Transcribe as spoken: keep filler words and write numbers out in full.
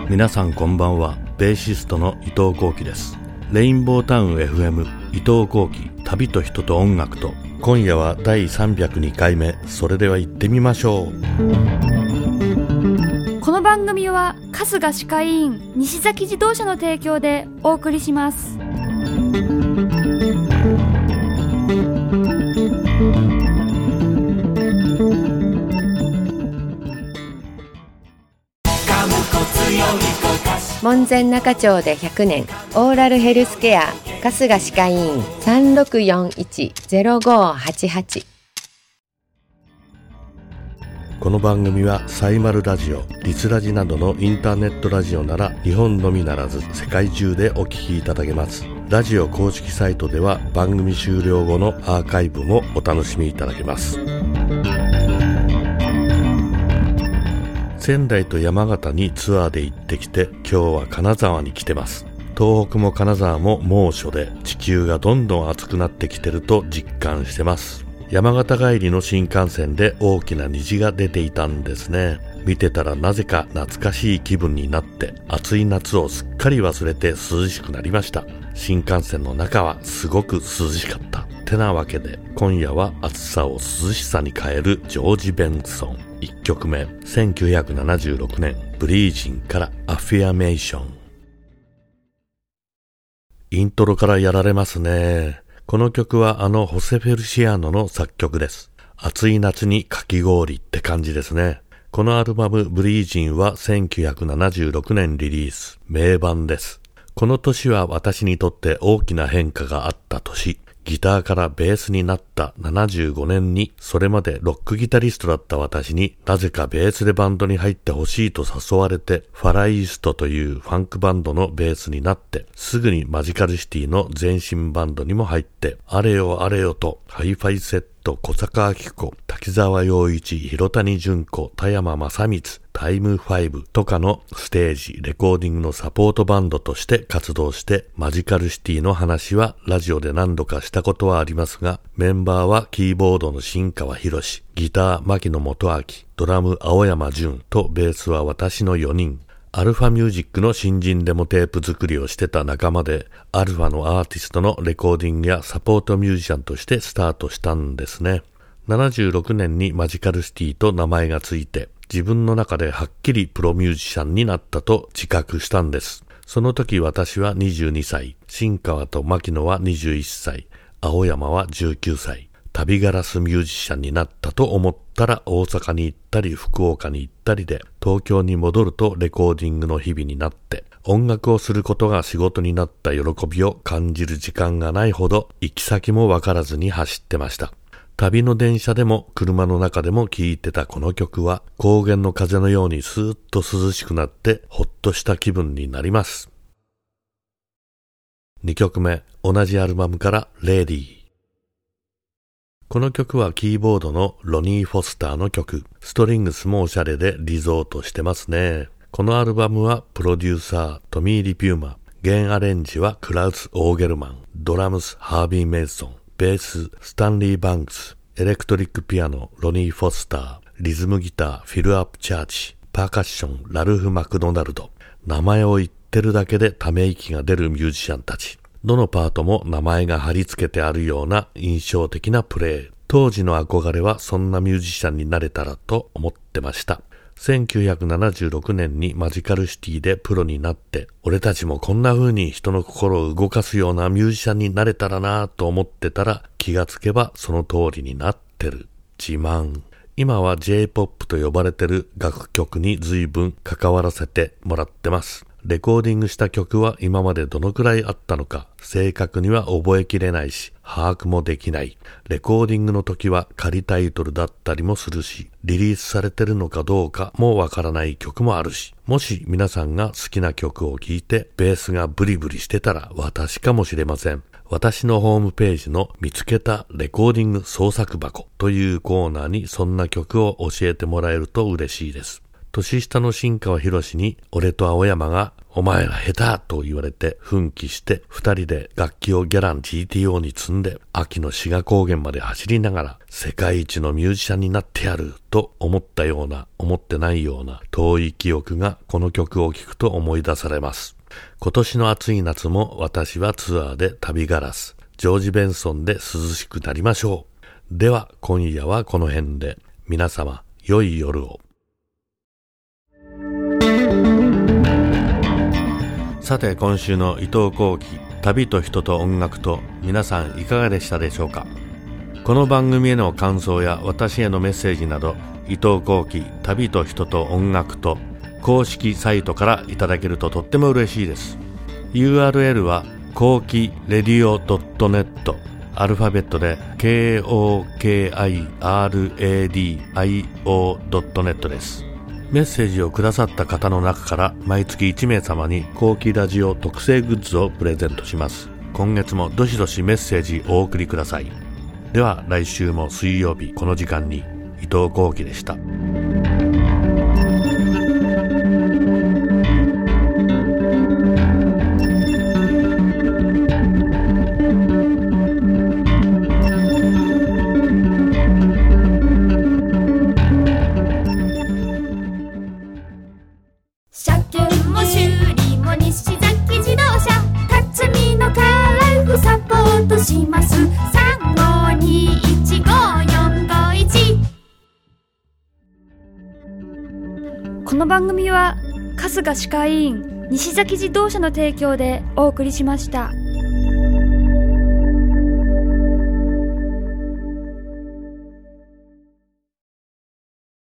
皆さんこんばんは。ベーシストの伊藤幸喜です。レインボータウン エフエム 伊藤幸喜、旅と人と音楽と。今夜はだいさんびゃくにかいめ。それでは行ってみましょう。 この番組は春日歯科医院西崎自動車の提供でお送りします。 門前仲町でひゃくねん、オーラルヘルスケア春日歯科医院 さんろくよんいち ゼロごはちはち。 この番組はサイマルラジオ、リスラジなどのインターネットラジオなら日本のみならず世界中でお聞きいただけます。ラジオ公式サイトでは番組終了後のアーカイブもお楽しみいただけます。仙台と山形にツアーで行ってきて、今日は金沢に来てます。東北も金沢も猛暑で地球がどんどん暑くなってきてると実感してます。山形帰りの新幹線で大きな虹が出ていたんですね。見てたらなぜか懐かしい気分になって、暑い夏をすっかり忘れて涼しくなりました。新幹線の中はすごく涼しかった。てなわけで今夜は暑さを涼しさに変えるジョージ・ベンソン。いっきょくめ、せんきゅうひゃくななじゅうろくねん、ブリージンからアフィアメーション。イントロからやられますね。この曲はあのホセ・フェルシアーノの作曲です。暑い夏にかき氷って感じですね。このアルバムブリージンはせんきゅうひゃくななじゅうろくねんリリース。名盤です。この年は私にとって大きな変化があった年。ギターからベースになったななじゅうごねんに、それまでロックギタリストだった私になぜかベースでバンドに入ってほしいと誘われて、ファライーストというファンクバンドのベースになって、すぐにマジカルシティの前身バンドにも入って、あれよあれよとハイファイセット、小坂明子、滝沢陽一、広谷純子、田山正光、タイムファイブとかのステージ、レコーディングのサポートバンドとして活動して、マジカルシティの話はラジオで何度かしたことはありますが、メンバーはキーボードの新川博士、ギター牧野元明、ドラム青山純とベースは私のよにん。アルファミュージックの新人デモテープ作りをしてた仲間で、アルファのアーティストのレコーディングやサポートミュージシャンとしてスタートしたんですね。ななじゅうろくねんにマジカルシティと名前がついて、自分の中ではっきりプロミュージシャンになったと自覚したんです。その時私はにじゅうにさい、新川と牧野はにじゅういっさい、青山はじゅうきゅうさい。旅ガラスミュージシャンになったと思ったら大阪に行ったり福岡に行ったりで、東京に戻るとレコーディングの日々になって、音楽をすることが仕事になった喜びを感じる時間がないほど行き先もわからずに走ってました。旅の電車でも車の中でも聴いてたこの曲は高原の風のようにスーッと涼しくなってほっとした気分になります。にきょくめ、同じアルバムからレディー。この曲はキーボードのロニー・フォスターの曲。ストリングスもおしゃれでリゾートしてますね。このアルバムはプロデューサートミー・リピューマ、弦アレンジはクラウス・オーゲルマン、ドラムスハービー・メイソン、ベーススタンリー・バンクス、エレクトリックピアノロニー・フォスター、リズムギターフィル・アップ・チャーチ、パーカッションラルフ・マクドナルド。名前を言ってるだけでため息が出るミュージシャンたち。どのパートも名前が貼り付けてあるような印象的なプレー。当時の憧れはそんなミュージシャンになれたらと思ってました。せんきゅうひゃくななじゅうろくねんにマジカルシティでプロになって、俺たちもこんな風に人の心を動かすようなミュージシャンになれたらなぁと思ってたら、気がつけばその通りになってる。自慢。今は ジェイポップ と呼ばれてる楽曲に随分関わらせてもらってます。レコーディングした曲は今までどのくらいあったのか正確には覚えきれないし把握もできない。レコーディングの時は仮タイトルだったりもするし、リリースされてるのかどうかもわからない曲もあるし、もし皆さんが好きな曲を聴いてベースがブリブリしてたら私かもしれません。私のホームページの見つけたレコーディング創作箱というコーナーにそんな曲を教えてもらえると嬉しいです。 年下の新川博士に俺と青山がお前ら下手と言われて奮起して二人で楽器をギャラン ジーティーオー に積んで秋の志賀高原まで走りながら世界一のミュージシャンになってやると思ったような思ってないような遠い記憶がこの曲を聴くと思い出されます。今年の暑い夏も私はツアーで旅ガラスジョージ・ベンソンで涼しくなりましょう。では今夜はこの辺で皆様良い夜を。さて今週の伊藤幸喜旅と人と音楽と皆さんいかがでしたでしょうか。この番組への感想や私へのメッセージなど伊藤幸喜旅と人と音楽と公式サイトからいただけるととっても嬉しいです。 ユーアールエル は幸喜レディオ ドットネット アルファベットで ケーオーケーアイアールエーディーアイオー ドットネットです。メッセージをくださった方の中から毎月いち名様に幸喜ラジオ特製グッズをプレゼントします。今月もどしどしメッセージお送りください。では来週も水曜日この時間に伊藤幸喜でした。 この番組は春日歯科医院西崎自動車の提供でお送りしました。